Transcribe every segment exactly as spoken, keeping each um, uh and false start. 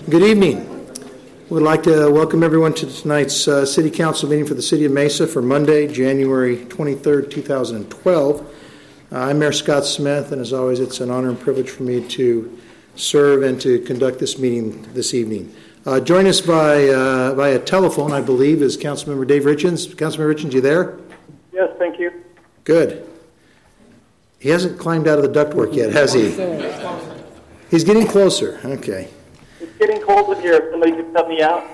Good evening. We'd like to welcome everyone to tonight's uh, City Council meeting for the City of Mesa for Monday, January twenty-third, twenty twelve. Uh, I'm Mayor Scott Smith, and as always, it's an honor and privilege for me to serve and to conduct this meeting this evening. Uh, join us by uh, via telephone, I believe, is Councilmember Dave Richens. Councilmember Richens, you there? Yes, thank you. Good. He hasn't climbed out of the ductwork yet, has he? He's getting closer. Okay. It's getting cold in here. Somebody can help me out.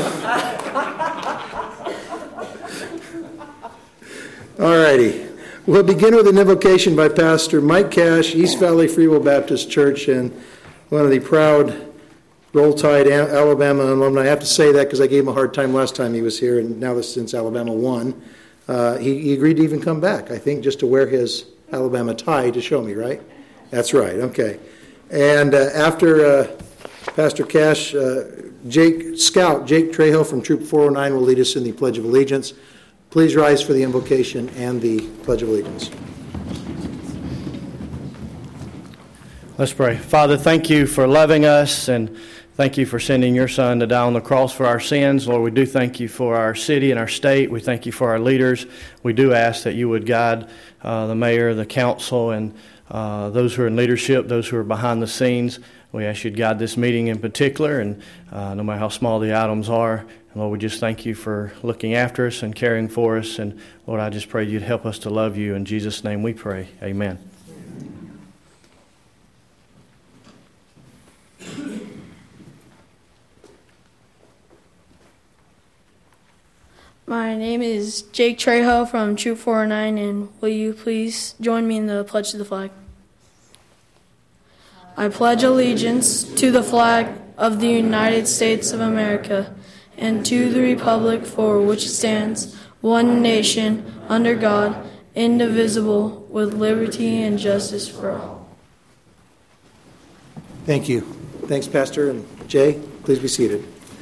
All righty. We'll begin with an invocation by Pastor Mike Cash, East Valley Free Will Baptist Church, and one of the proud Roll Tide Alabama alumni. I have to say that because I gave him a hard time last time he was here, and now that since Alabama won, uh, he, he agreed to even come back, I think, just to wear his Alabama tie to show me, right? That's right, okay. And uh, after uh, Pastor Cash, uh, Jake Scout, Jake Trejo from Troop four oh nine will lead us in the Pledge of Allegiance. Please rise for the invocation and the Pledge of Allegiance. Let's pray. Father, thank you for loving us, and thank you for sending your Son to die on the cross for our sins. Lord, we do thank you for our city and our state. We thank you for our leaders. We do ask that you would guide uh, the mayor, the council, and uh, those who are in leadership, those who are behind the scenes. We ask you to guide this meeting in particular, and uh, no matter how small the items are. And Lord, we just thank you for looking after us and caring for us. And Lord, I just pray you'd help us to love you. In Jesus' name we pray. Amen. My name is Jake Trejo from Troop four oh nine, and will you please join me in the pledge to the flag? I pledge allegiance to the flag of the United States of America and to the republic for which it stands, one nation, under God, indivisible, with liberty and justice for all. Thank you. Thanks, Pastor. And Jay, please be seated.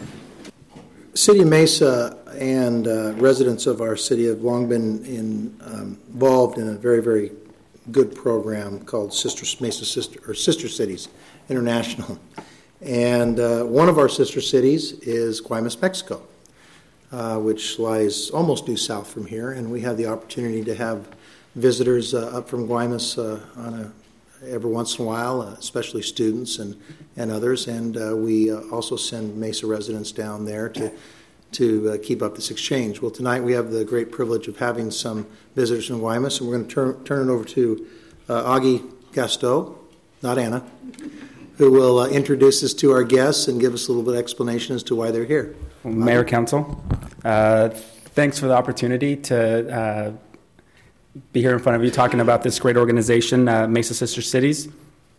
City of Mesa and uh, residents of our city have long been in, um, involved in a very, very good program called Sister Mesa Sister or Sister Cities International, and uh, one of our sister cities is Guaymas, Mexico, uh, which lies almost due south from here, and we have the opportunity to have visitors uh, up from Guaymas uh, on a every once in a while, uh, especially students and, and others, and uh, we uh, also send Mesa residents down there to to uh, keep up this exchange. Well, tonight we have the great privilege of having some visitors from Guaymas, and we're going to turn, turn it over to uh, Augie Gasteau, not Anna, who will uh, introduce us to our guests and give us a little bit of explanation as to why they're here. Well, Mayor, Council, uh, thanks for the opportunity to uh, be here in front of you talking about this great organization, uh, Mesa Sister Cities.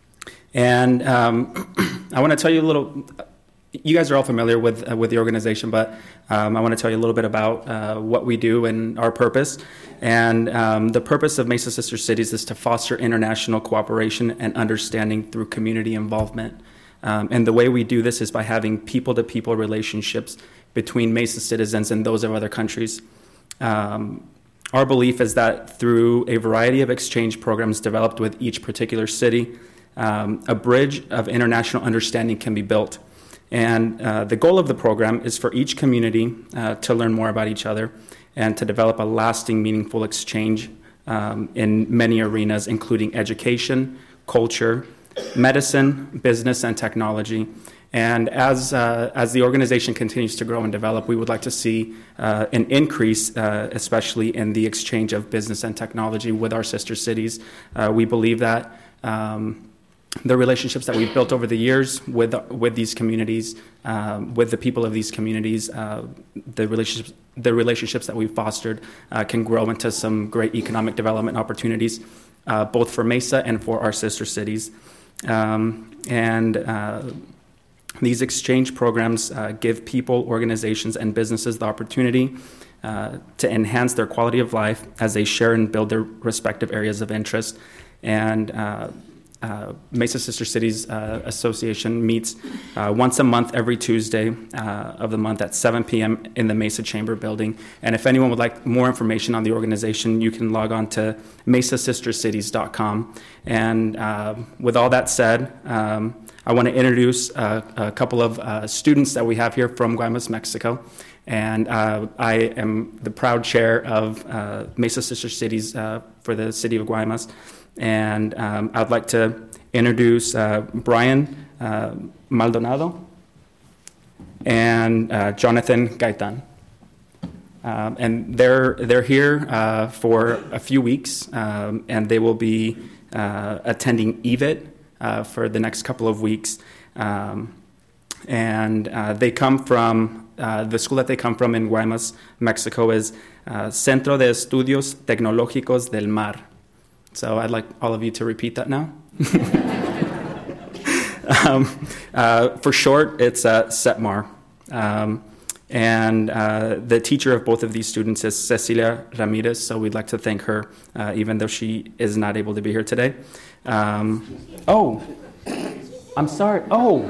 And um, I want to tell you a little, you guys are all familiar with uh, with the organization, but um, I want to tell you a little bit about uh, what we do and our purpose. And um, the purpose of Mesa Sister Cities is to foster international cooperation and understanding through community involvement. Um, and the way we do this is by having people-to-people relationships between Mesa citizens and those of other countries. Um, Our belief is that through a variety of exchange programs developed with each particular city, um, a bridge of international understanding can be built. And uh, the goal of the program is for each community uh, to learn more about each other and to develop a lasting, meaningful exchange um, in many arenas, including education, culture, medicine, business, and technology. And as uh, as the organization continues to grow and develop, we would like to see uh, an increase, uh, especially in the exchange of business and technology with our sister cities. Uh, we believe that um, the relationships that we've built over the years with with these communities, um, with the people of these communities, uh, the relationships the relationships that we've fostered uh, can grow into some great economic development opportunities, uh, both for Mesa and for our sister cities. Um, and uh, These exchange programs uh, give people, organizations, and businesses the opportunity uh, to enhance their quality of life as they share and build their respective areas of interest. And uh, uh, Mesa Sister Cities uh, Association meets uh, once a month, every Tuesday uh, of the month at seven p.m. in the Mesa Chamber building. And if anyone would like more information on the organization, you can log on to mesa sister cities dot com. And uh, with all that said, um, I want to introduce uh, a couple of uh, students that we have here from Guaymas, Mexico. And uh, I am the proud chair of uh, Mesa Sister Cities uh, for the city of Guaymas. And um, I'd like to introduce uh, Brian uh, Maldonado and uh, Jonathan Gaitan. Um, and they're, they're here uh, for a few weeks, um, and they will be uh, attending E V I T uh, for the next couple of weeks. Um, and uh, they come from, uh, the school that they come from in Guaymas, Mexico is uh, Centro de Estudios Tecnológicos del Mar. So I'd like all of you to repeat that now. um, uh, for short, it's uh, CETMAR. Um, and uh, the teacher of both of these students is Cecilia Ramirez, so we'd like to thank her, uh, even though she is not able to be here today. Um, oh, I'm sorry. Oh.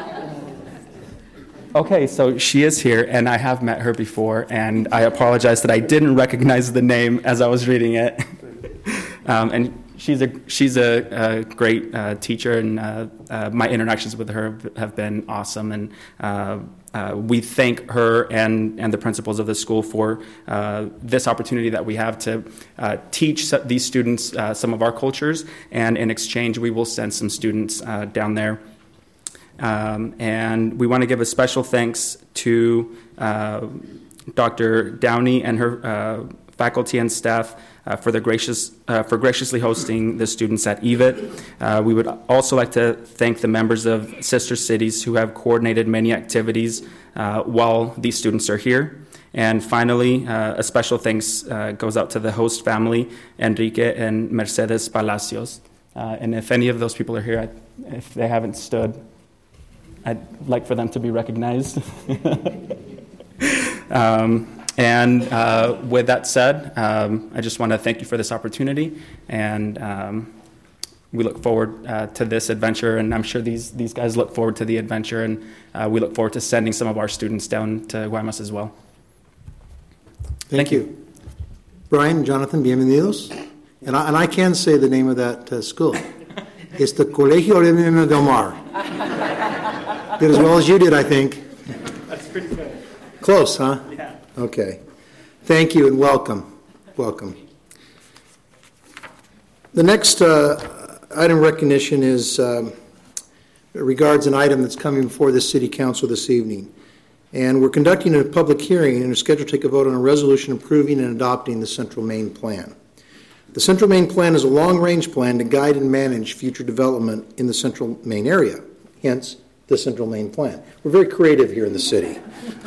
Okay, so she is here, and I have met her before, and I apologize that I didn't recognize the name as I was reading it. um, and she's a she's a, a great uh, teacher, and uh, uh, my interactions with her have been awesome. And uh, uh, we thank her and and the principals of the school for uh, this opportunity that we have to uh, teach these students uh, some of our cultures, and in exchange, we will send some students uh, down there. Um, and we want to give a special thanks to uh, Doctor Downey and her uh, faculty and staff uh, for the gracious uh, for graciously hosting the students at E V I T. Uh, we would also like to thank the members of Sister Cities who have coordinated many activities uh, while these students are here. And finally, uh, a special thanks uh, goes out to the host family, Enrique and Mercedes Palacios. Uh, and if any of those people are here, I, if they haven't stood, I'd like for them to be recognized. um, and uh, with that said, um, I just want to thank you for this opportunity, and um, we look forward uh, to this adventure, and I'm sure these, these guys look forward to the adventure, and uh, we look forward to sending some of our students down to Guaymas as well. Thank, Thank you. you. Brian, Jonathan, bienvenidos. And I, and I can say the name of that uh, school. It's the Colegio Orellana del Mar. Did as well as you did, I think. That's pretty good. Close, huh? Yeah. Okay. Thank you and welcome. Welcome. The next uh, item of recognition is um, regards an item that's coming before the City Council this evening. And we're conducting a public hearing and are scheduled to take a vote on a resolution approving and adopting the Central Maine Plan. The Central Maine Plan is a long-range plan to guide and manage future development in the Central Maine area, hence the Central Maine Plan. We're very creative here in the city.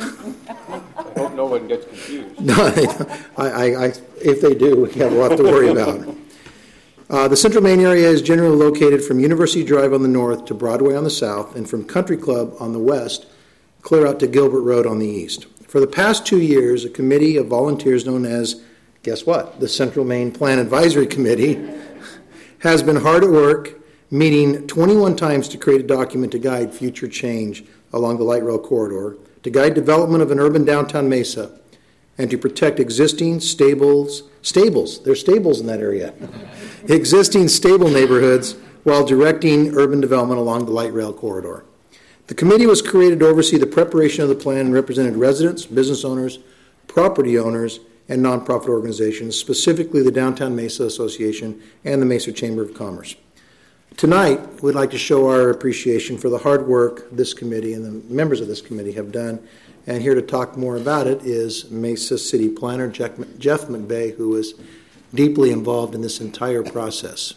I hope no one gets confused. No, I, I, I, if they do, we have a lot to worry about. Uh, the Central Maine area is generally located from University Drive on the north to Broadway on the south, and from Country Club on the west, clear out to Gilbert Road on the east. For the past two years, a committee of volunteers known as, guess what, the Central Maine Plan Advisory Committee has been hard at work, meeting twenty-one times to create a document to guide future change along the light rail corridor, to guide development of an urban downtown Mesa, and to protect existing stables, stables, there's stables in that area, existing stable neighborhoods while directing urban development along the light rail corridor. The committee was created to oversee the preparation of the plan and represented residents, business owners, property owners, and nonprofit organizations, specifically the Downtown Mesa Association and the Mesa Chamber of Commerce. Tonight, we'd like to show our appreciation for the hard work this committee and the members of this committee have done. And here to talk more about it is Mesa City Planner Jeff McVeigh, who is deeply involved in this entire process.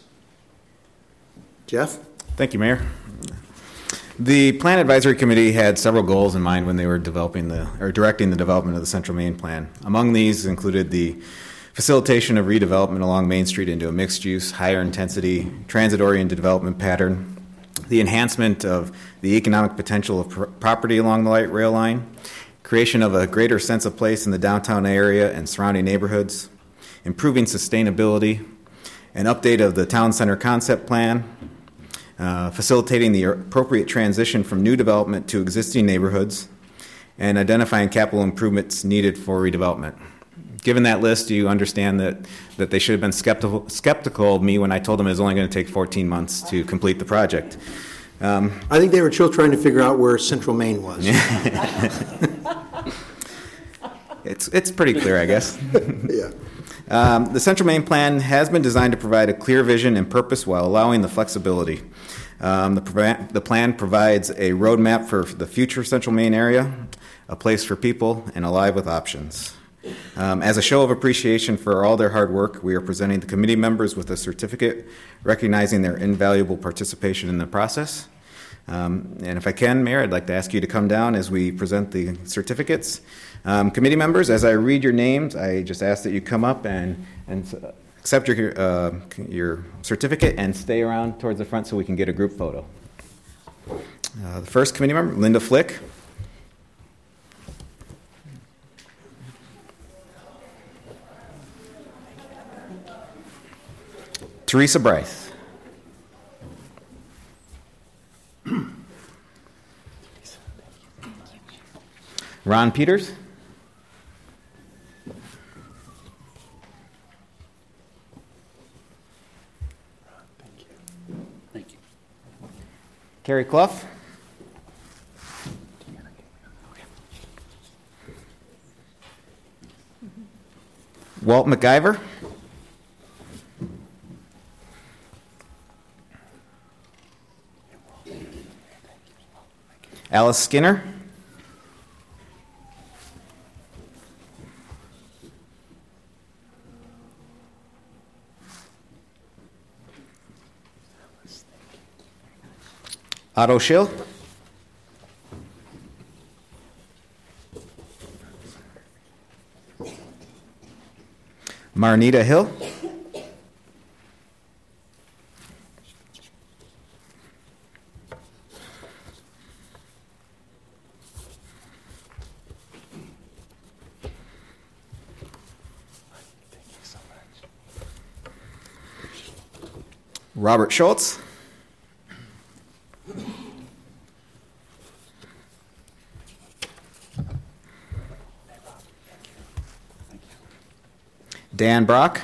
Jeff? Thank you, Mayor. The Plan Advisory Committee had several goals in mind when they were developing the or directing the development of the Central Maine Plan. Among these included the facilitation of redevelopment along Main Street into a mixed-use, higher-intensity, transit-oriented development pattern, the enhancement of the economic potential of pr- property along the light rail line, creation of a greater sense of place in the downtown area and surrounding neighborhoods, improving sustainability, an update of the town center concept plan, uh, facilitating the appropriate transition from new development to existing neighborhoods, and identifying capital improvements needed for redevelopment. Given that list, you understand that, that they should have been skeptical, skeptical of me when I told them it was only going to take fourteen months to complete the project. Um, I think they were still trying to figure out where Central Maine was. it's, it's pretty clear, I guess. Yeah. Um, the Central Maine Plan has been designed to provide a clear vision and purpose while allowing the flexibility. Um, the, prov- the plan provides a roadmap for the future Central Maine area, a place for people, and alive with options. Um, as a show of appreciation for all their hard work, we are presenting the committee members with a certificate recognizing their invaluable participation in the process. Um, and if I can, Mayor, I'd like to ask you to come down as we present the certificates. Um, committee members, as I read your names, I just ask that you come up and, and accept your, uh, your certificate and stay around towards the front so we can get a group photo. Uh, the first committee member, Linda Flick. Teresa Bryce. Ron Peters. Thank you. Carrie Clough. Walt McIver. Alice Skinner. Otto Schill. Marnita Hill. Robert Schultz. Dan Brock.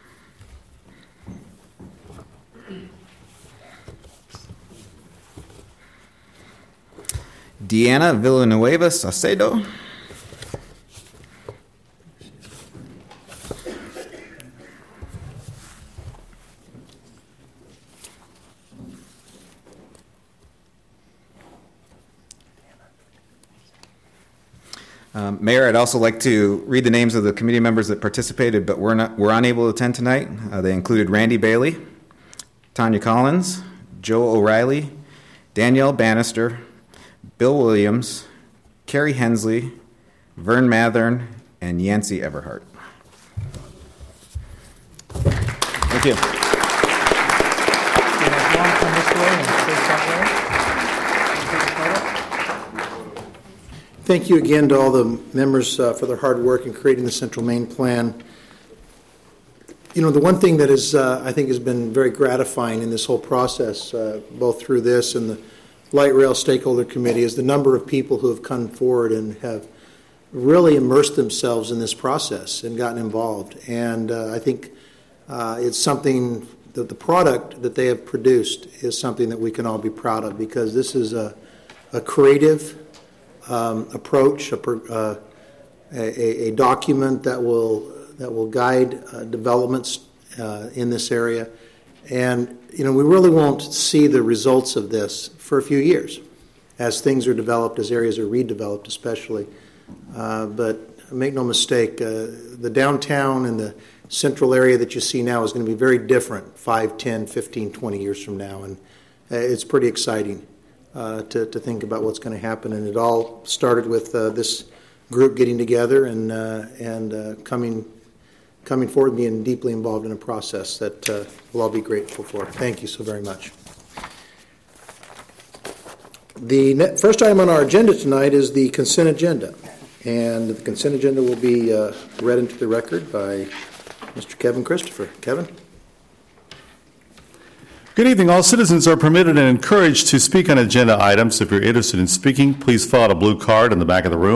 Deanna Villanueva Saucedo. Um, Mayor, I'd also like to read the names of the committee members that participated but were, not, were unable to attend tonight. Uh, they included Randy Bailey, Tanya Collins, Joe O'Reilly, Danielle Bannister, Bill Williams, Carrie Hensley, Vern Mathern, and Yancey Everhart. Thank you. Thank you again to all the members uh, for their hard work in creating the Central Maine Plan. You know, the one thing that is, uh, I think has been very gratifying in this whole process, uh, both through this and the Light Rail Stakeholder Committee, is the number of people who have come forward and have really immersed themselves in this process and gotten involved. And uh, I think uh, it's something that the product that they have produced is something that we can all be proud of, because this is a, a creative um, approach, a, uh, a, a document that will that will guide uh, developments uh, in this area. And, you know, we really won't see the results of this for a few years as things are developed, as areas are redeveloped especially. Uh, but make no mistake, uh, the downtown and the central area that you see now is going to be very different five, ten, fifteen, twenty years from now. And uh, it's pretty exciting uh, to, to think about what's going to happen. And it all started with uh, this group getting together and, uh, and uh, coming coming forward and being deeply involved in a process that uh, we'll all be grateful for. Thank you so very much. The ne- first item on our agenda tonight is the consent agenda. And the consent agenda will be uh, read into the record by Mister Kevin Christopher. Kevin? Good evening. All citizens are permitted and encouraged to speak on agenda items. If you're interested in speaking, please fill out a blue card in the back of the room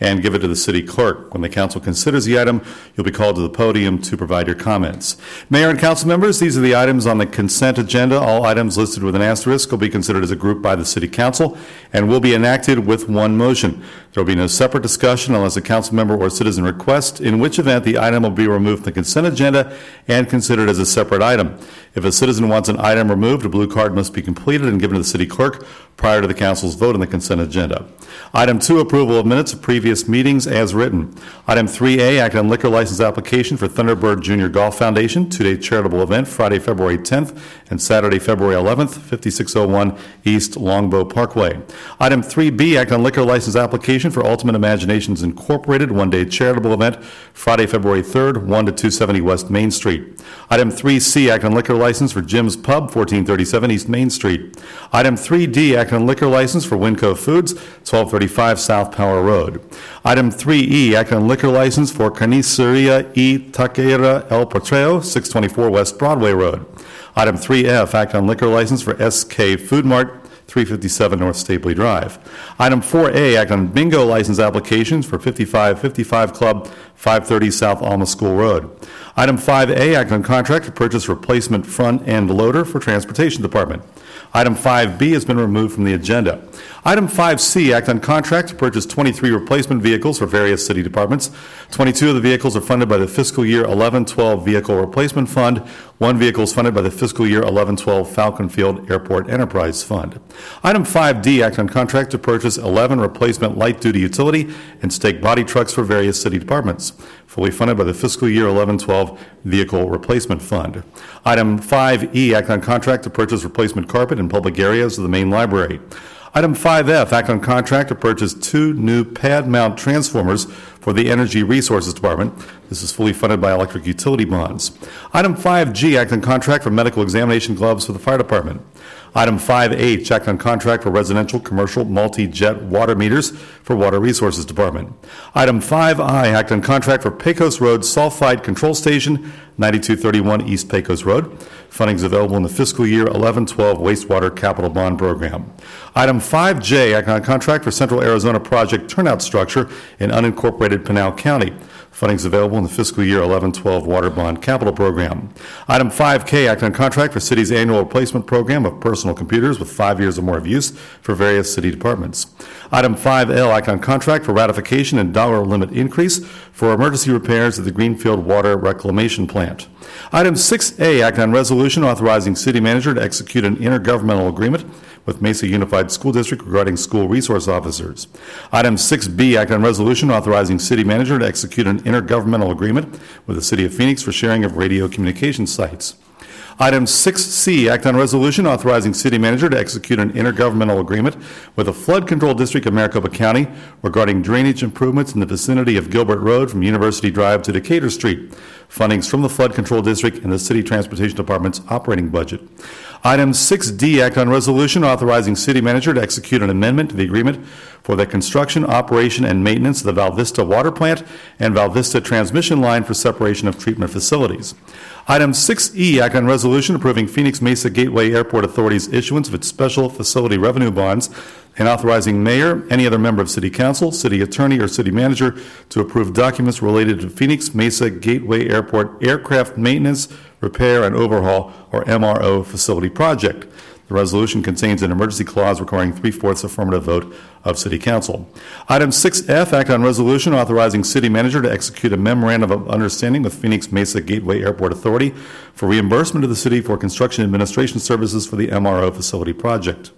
and give it to the city clerk. When the council considers the item, you'll be called to the podium to provide your comments. Mayor and council members, these are the items on the consent agenda. All items listed with an asterisk will be considered as a group by the city council and will be enacted with one motion. There will be no separate discussion unless a council member or citizen requests, in which event the item will be removed from the consent agenda and considered as a separate item. If a citizen wants an item removed, a blue card must be completed and given to the city clerk prior to the council's vote on the consent agenda. Item two, approval of minutes of previous meetings as written. Item three A, act on liquor license application for Thunderbird Junior Golf Foundation, two-day charitable event, Friday, February tenth and Saturday, February eleventh, fifty-six oh one East Longbow Parkway. Item three B, act on liquor license application for Ultimate Imaginations Incorporated, one-day charitable event, Friday, February third, one to two seventy West Main Street. Item three C, act on liquor license for Jim's Pub, fourteen thirty-seven East Main Street. Item three D, act on liquor license for Winco Foods, twelve thirty-five South Power Road. Item three E, act on liquor license for Carniceria y Taqueria El Potrero, six twenty-four West Broadway Road. Item three F, act on liquor license for S K Food Mart, three fifty-seven North Stapley Drive. Item four A, act on bingo license applications for fifty-five fifty-five Club, five thirty South Alma School Road. Item five A, act on contract to purchase replacement front end loader for Transportation Department. Item five B has been removed from the agenda. Item five C, act on contract to purchase twenty-three replacement vehicles for various city departments. twenty-two of the vehicles are funded by the fiscal year eleven twelve Vehicle Replacement Fund. One vehicle is funded by the fiscal year eleven twelve Falcon Field Airport Enterprise Fund. Item five D, act on contract to purchase eleven replacement light-duty utility and stake body trucks for various city departments, fully funded by the fiscal year eleven twelve Vehicle Replacement Fund. Item five E, act on contract to purchase replacement carpet in public areas of the main library. Item five F, act on contract to purchase two new pad mount transformers for the Energy Resources Department. This is fully funded by electric utility bonds. Item five G, act on contract for medical examination gloves for the fire department. Item five H, act on contract for residential, commercial, multi-jet water meters for Water Resources Department. Item five I, act on contract for Pecos Road Sulfide Control Station, ninety-two thirty-one East Pecos Road. Funding is available in the fiscal year eleven twelve Wastewater Capital Bond Program. Item five J, act on contract for Central Arizona Project Turnout Structure in unincorporated Pinal County. Funding is available in the fiscal year eleven twelve Water Bond Capital Program. Item five K, act on contract for city's annual replacement program of personal computers with five years or more of use for various city departments. Item five L, act on contract for ratification and dollar limit increase for emergency repairs at the Greenfield Water Reclamation Plant. Item six A, act on resolution authorizing city manager to execute an intergovernmental agreement with Mesa Unified School District regarding school resource officers. Item six B, act on resolution authorizing city manager to execute an intergovernmental agreement with the City of Phoenix for sharing of radio communication sites. Item six C, act on resolution authorizing city manager to execute an intergovernmental agreement with the Flood Control District of Maricopa County regarding drainage improvements in the vicinity of Gilbert Road from University Drive to Decatur Street. Fundings from the Flood Control District and the City Transportation Department's operating budget. Item six D, act on resolution authorizing city manager to execute an amendment to the agreement for the construction, operation, and maintenance of the Val Vista Water Plant and Val Vista Transmission Line for separation of treatment facilities. Item six E, act on resolution approving Phoenix Mesa Gateway Airport Authority's issuance of its special facility revenue bonds and authorizing mayor, any other member of city council, city attorney, or city manager to approve documents related to Phoenix Mesa Gateway Airport aircraft maintenance, repair, and overhaul, or M R O, facility project. The resolution contains an emergency clause requiring three-fourths affirmative vote of City Council. Item six F, act on resolution authorizing city manager to execute a memorandum of understanding with Phoenix Mesa Gateway Airport Authority for reimbursement to the city for construction administration services for the M R O facility project.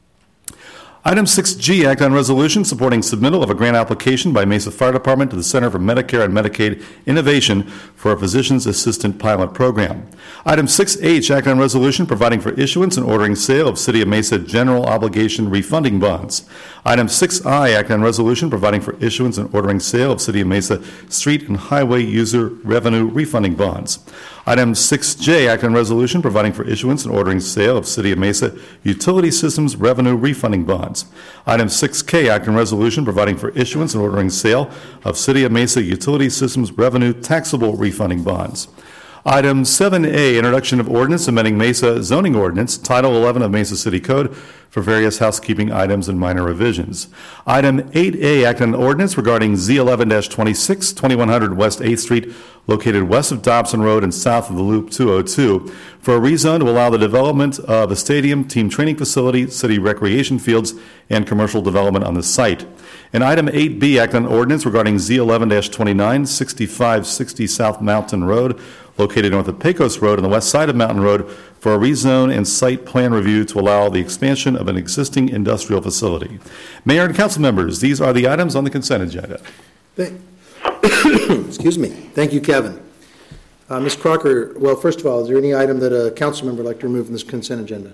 Item six G, act on resolution supporting submittal of a grant application by Mesa Fire Department to the Center for Medicare and Medicaid Innovation for a Physician's Assistant Pilot Program. Item six H, act on resolution providing for issuance and ordering sale of City of Mesa general obligation refunding bonds. Item six I, act on resolution providing for issuance and ordering sale of City of Mesa street and highway user revenue refunding bonds. Item six J, act on resolution providing for issuance and ordering sale of City of Mesa utility systems revenue refunding bonds. Item six K, act on resolution providing for issuance and ordering sale of City of Mesa utility systems revenue taxable refunding bonds. Item seven A, introduction of ordinance amending Mesa zoning ordinance, Title eleven of Mesa City Code for various housekeeping items and minor revisions. Item eight A, act on an ordinance regarding Z eleven twenty-six, twenty-one hundred West eighth Street, located west of Dobson Road and south of the Loop two oh two, for a rezone to allow the development of a stadium, team training facility, city recreation fields, and commercial development on the site. And item eight B, act on an ordinance regarding Z eleven twenty-nine, sixty-five sixty South Mountain Road, located north of Pecos Road on the west side of Mountain Road, for a rezone and site plan review to allow the expansion of an existing industrial facility. Mayor and council members, these are the items on the consent agenda. Thank- Excuse me. Thank you, Kevin. Uh, Miz Crocker, well, first of all, is there any item that a council member would like to remove from this consent agenda?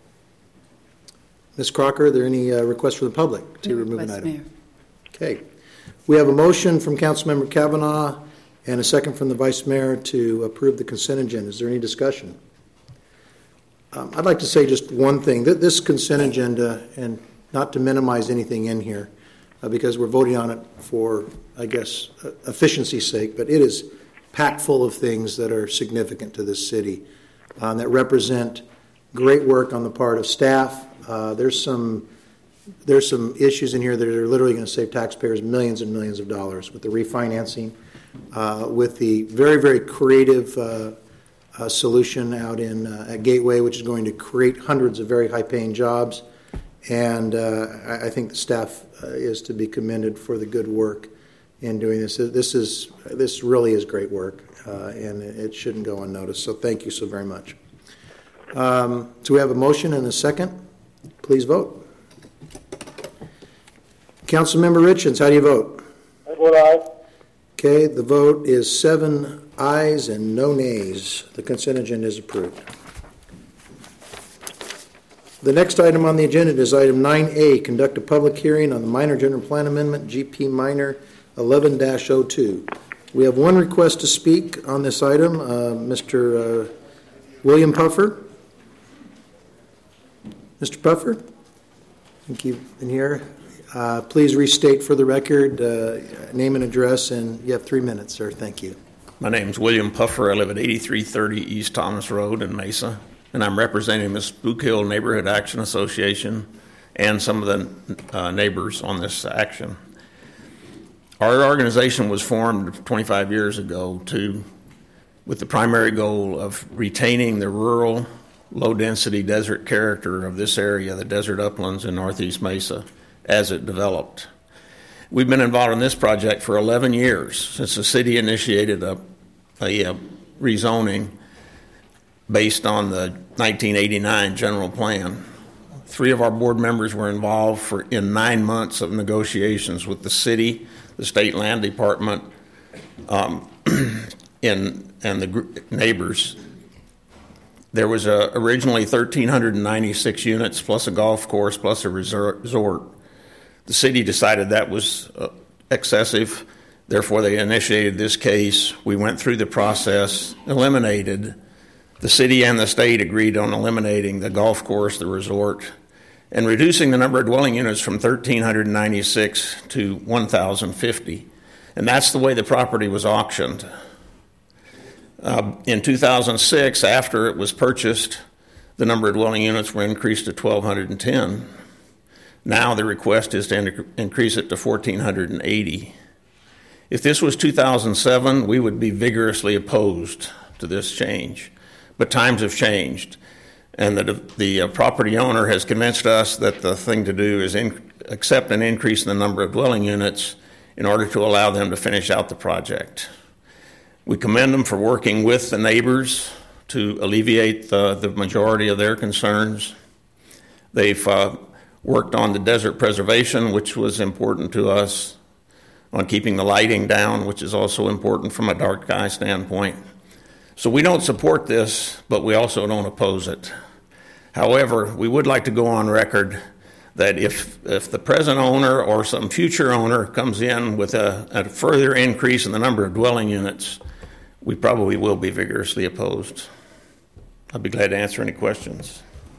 Miz Crocker, are there any uh, requests from the public to No remove an request, item? Mayor. Okay. We have a motion from Councilmember Kavanaugh and a second from the Vice Mayor to approve the consent agenda. Is there any discussion? Um, I'd like to say just one thing. Th- This consent agenda, and not to minimize anything in here, uh, because we're voting on it for, I guess, uh, efficiency's sake, but it is packed full of things that are significant to this city, uh, that represent great work on the part of staff. Uh, there's some there's some issues in here that are literally going to save taxpayers millions and millions of dollars with the refinancing, uh, with the very, very creative uh, uh, solution out in uh, at Gateway, which is going to create hundreds of very high-paying jobs. And uh, I, I think the staff uh, is to be commended for the good work in doing this. This is this really is great work, uh, and it shouldn't go unnoticed. So thank you so very much. Um, so we have a motion and a second. Please vote. Councilmember Richens, how do you vote? I vote aye. Okay, the vote is seven ayes and no nays. The consent agenda is approved. The next item on the agenda is item nine A, conduct a public hearing on the minor general plan amendment, G P minor eleven dash oh two. We have one request to speak on this item, uh, Mister Uh, William Puffer. Mister Puffer, I think you've been here. Uh, please restate for the record, uh, name and address, and you have three minutes, sir. Thank you. My name's William Puffer. I live at eighty-three thirty East Thomas Road in Mesa, and I'm representing the Spook Hill Neighborhood Action Association and some of the uh, neighbors on this action. Our organization was formed twenty-five years ago to, with the primary goal of retaining the rural, low-density desert character of this area, the desert uplands in northeast Mesa, as it developed. We've been involved in this project for eleven years, since the city initiated a, a, a rezoning based on the nineteen eighty-nine general plan. Three of our board members were involved for in nine months of negotiations with the city, the state land department, um, in, and the gr- neighbors. There was a, originally one thousand three hundred ninety-six units plus a golf course plus a resort. The city decided that was uh, excessive, therefore they initiated this case. We went through the process, eliminated. The city and the state agreed on eliminating the golf course, the resort, and reducing the number of dwelling units from one thousand three hundred ninety-six to one thousand fifty. And that's the way the property was auctioned. Uh, in two thousand six, after it was purchased, the number of dwelling units were increased to one thousand two hundred ten. Now the request is to in- increase it to one thousand four hundred eighty. If this was two thousand seven, we would be vigorously opposed to this change. But times have changed, and the, the uh, property owner has convinced us that the thing to do is in- accept an increase in the number of dwelling units in order to allow them to finish out the project. We commend them for working with the neighbors to alleviate the, the majority of their concerns. They've uh, worked on the desert preservation, which was important to us, on keeping the lighting down, which is also important from a dark sky standpoint. So we don't support this, but we also don't oppose it. However, we would like to go on record that if if the present owner or some future owner comes in with a, a further increase in the number of dwelling units, we probably will be vigorously opposed. I'd be glad to answer any questions.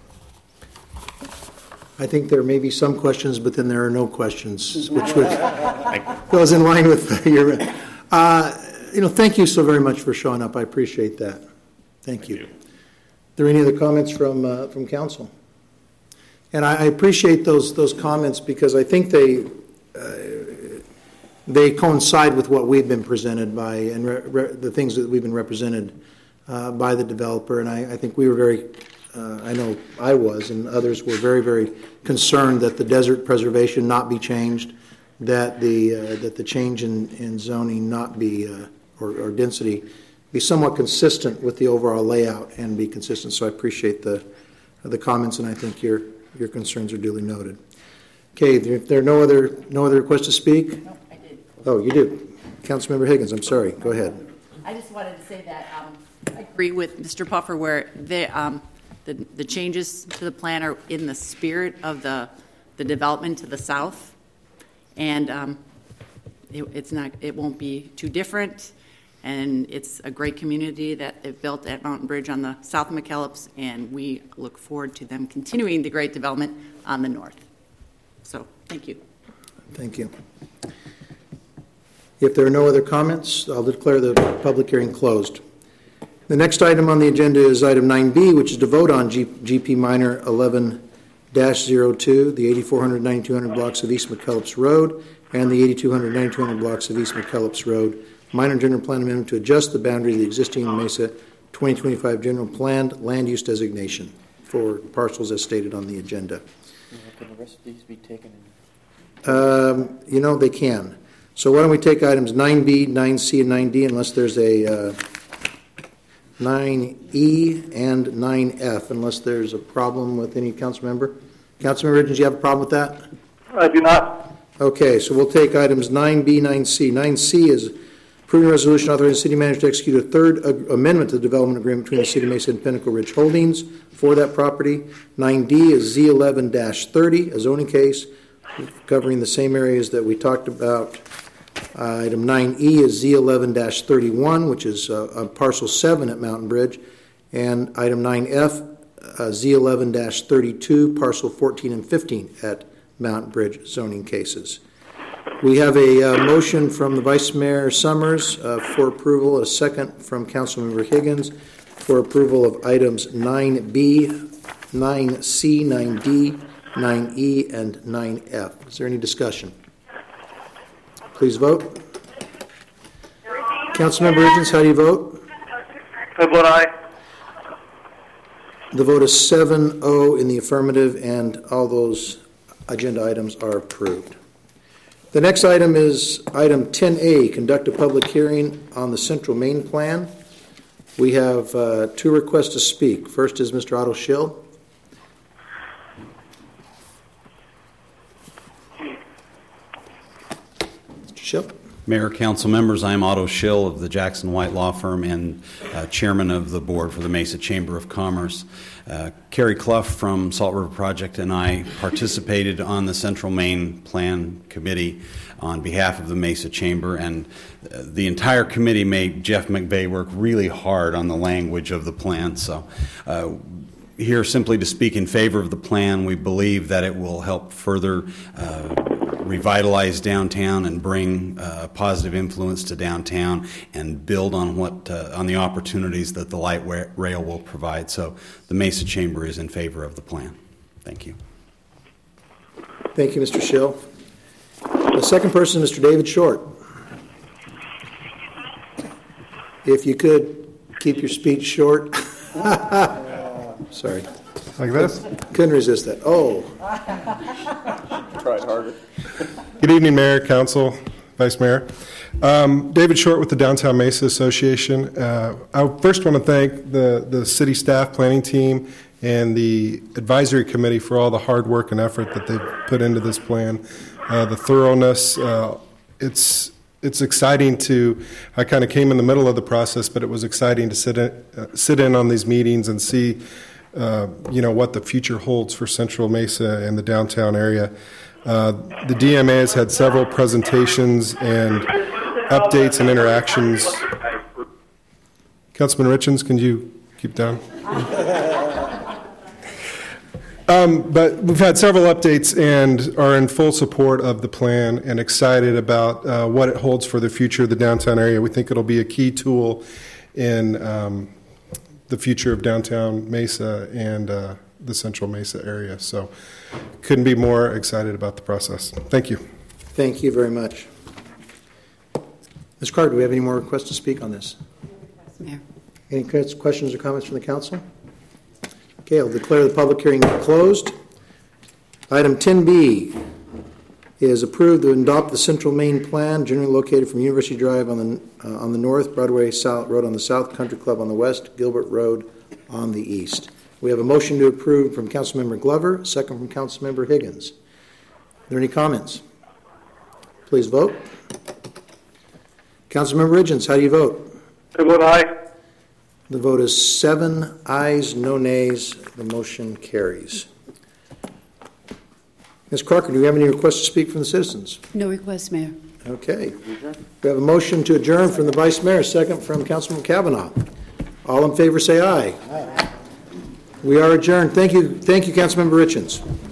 I think there may be some questions, but then there are no questions, which would, goes in line with your. Uh, you know, thank you so very much for showing up. I appreciate that. Thank you. Are there any other comments from uh, from council? And I, I appreciate those those comments because I think they uh, they coincide with what we've been presented by and re, re, the things that we've been represented uh, by the developer. And I, I think we were very, uh, I know I was, and others were very very concerned that the desert preservation not be changed, that the uh, that the change in, in zoning not be uh, or, or density be somewhat consistent with the overall layout and be consistent. So I appreciate the the comments, and I think your your concerns are duly noted. Okay, if there are no other no other requests to speak. No, I did. Oh, you do. Councilmember Higgins, I'm sorry. Go ahead. I just wanted to say that um, I agree with Mister Puffer where the, um, the the changes to the plan are in the spirit of the the development to the south, and um, it, it's not it won't be too different. And it's a great community that they've built at Mountain Bridge on the south of McKellips, and we look forward to them continuing the great development on the north. So, thank you. Thank you. If there are no other comments, I'll declare the public hearing closed. The next item on the agenda is item nine B, which is to vote on G- GP Minor eleven dash zero two, the eighty-four hundred, ninety-two hundred blocks of East McKellips Road, and the eighty-two hundred, ninety-two hundred blocks of East McKellips Road. Minor general plan amendment to adjust the boundary of the existing Mesa twenty twenty-five general planned land use designation for parcels as stated on the agenda. Can the rest of these be taken in? Um, you know, they can. So why don't we take items nine B, nine C, and nine D unless there's a uh, nine E and nine F, unless there's a problem with any council member. Councilmember Riggins, do you have a problem with that? I do not. Okay, so we'll take items nine B, nine C. nine C is approving resolution authorizing the city manager to execute a third ag- amendment to the development agreement between the City of Mesa and Pinnacle Ridge Holdings for that property. nine D is Z eleven dash thirty, a zoning case covering the same areas that we talked about. Uh, item nine E is Z eleven dash thirty-one, which is uh, on parcel seven at Mountain Bridge. And item nine F, uh, Z eleven dash thirty-two, parcel fourteen and fifteen at Mountain Bridge zoning cases. We have a uh, motion from the Vice Mayor Summers uh, for approval, a second from Councilmember Higgins for approval of items nine B, nine C, nine D, nine E, and nine F. Is there any discussion? Please vote. Councilmember Higgins, how do you vote? I vote aye. The vote is seven oh in the affirmative, and all those agenda items are approved. The next item is item ten A, conduct a public hearing on the Central Main Plan. We have uh, two requests to speak. First is Mister Otto Schill. Mister Schill. Mayor, council members, I am Otto Schill of the Jackson White Law Firm and uh, chairman of the board for the Mesa Chamber of Commerce. Uh, Carrie Clough from Salt River Project and I participated on the Central Main Plan Committee on behalf of the Mesa Chamber, and uh, the entire committee made Jeff McVeigh work really hard on the language of the plan. So uh, here simply to speak in favor of the plan. We believe that it will help further uh, revitalize downtown and bring uh, a positive influence to downtown and build on what uh, on the opportunities that the light wa- rail will provide. So the Mesa Chamber is in favor of the plan. Thank you. Thank you, Mister Schill. The second person is Mister David Short. If you could keep your speech short. Sorry. Like this? Couldn't resist that. Oh. Tried harder. Good evening, Mayor, Council, Vice Mayor. Um, David Short with the Downtown Mesa Association. Uh, I first want to thank the, the city staff planning team and the advisory committee for all the hard work and effort that they've put into this plan. Uh, the thoroughness, uh, it's it's exciting to, I kind of came in the middle of the process, but it was exciting to sit in, uh, sit in on these meetings and see Uh, you know, what the future holds for Central Mesa and the downtown area. Uh, the D M A has had several presentations and updates and interactions. Councilman Richins, can you keep down? Um, but we've had several updates and are in full support of the plan and excited about uh, what it holds for the future of the downtown area. We think it'll be a key tool in um, the future of downtown Mesa and uh, the Central Mesa area. So couldn't be more excited about the process. Thank you. Thank you very much. Miz Carter, do we have any more requests to speak on this? Mayor. Any questions or comments from the council? Okay, I'll declare the public hearing closed. Item ten B is approved to adopt the Central Main Plan, generally located from University Drive on the uh, on the north, Broadway South Road on the south, Country Club on the west, Gilbert Road on the east. We have a motion to approve from Councilmember Glover, second from Councilmember Higgins. Are there any comments? Please vote. Councilmember Higgins, how do you vote? I vote aye. The vote is seven ayes, no nays. The motion carries. Miz Crocker, do we have any requests to speak from the citizens? No request, Mayor. Okay. We have a motion to adjourn from the Vice Mayor, second from Councilman Kavanaugh. All in favor say aye. Aye. We are adjourned. Thank you, thank you, Councilmember Richens.